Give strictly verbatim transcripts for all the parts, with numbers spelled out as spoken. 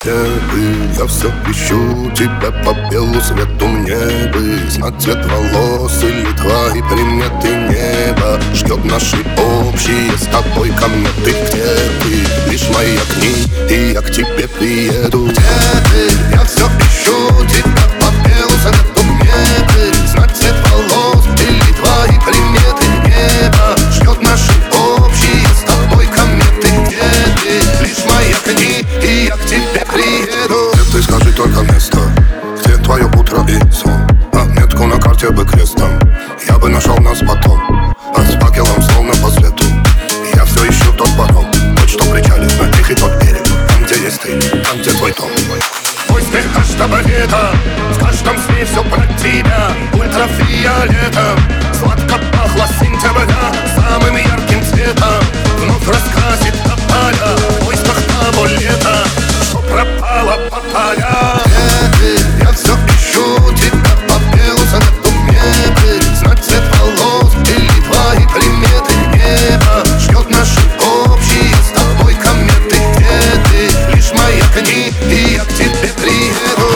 бы. Я все ищу тебя по белу свету, мне бы знать цвет волос или твои приметы. Небо ждет наши общие с тобой кометы. Где ты? Лишь мои огни, и я к тебе приеду. Где ты? Я все ищу тебя по белу свету, мне бы знать цвет волос или твои приметы. Небо ждет наши общие с тобой кометы. Где ты? Лишь мои огни, и я к тебе приеду. Где ты? Скажи только место, где твое утро и сон. А метку на карте бы крестом я бы нашел нас потом, а с факелом словно по свету. Я все ищу тот паром, тот, что причалит на тихий тот берег. Там, где есть ты, там, где твой дом. Пусть ты каждого лета, в каждом сне все про тебя. Ультрафиолетом сладко пахло сентября. Самым ярким цветом вновь раскрасит тополя в поисках того лета, что пропало по полям. Где ты? Я все ищу тебя по белу свету, мне бы знать цвет волос или твои приметы. Небо ждет наши общие с тобой кометы. Где ты? Лишь мои огни, и я к тебе приеду.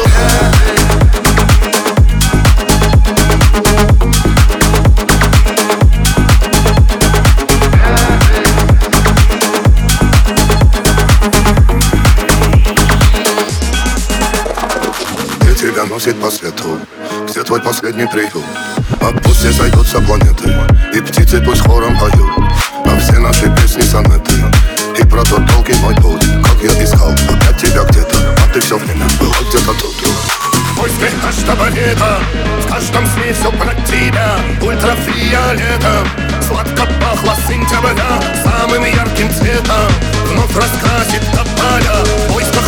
Тебя носит по свету, где твой последний приют. А пусть все зайдутся планеты, и птицы пусть хором поют. А все наши песни сонеты, и про тот долгий мой путь. Как я искал опять тебя где-то, а ты все время была где-то тут. Пусть ты каждого лета, в каждом сне все про тебя. Ультрафиолетом сладко пахло сентября. Самым ярким цветом вновь раскрасит тополя в поисках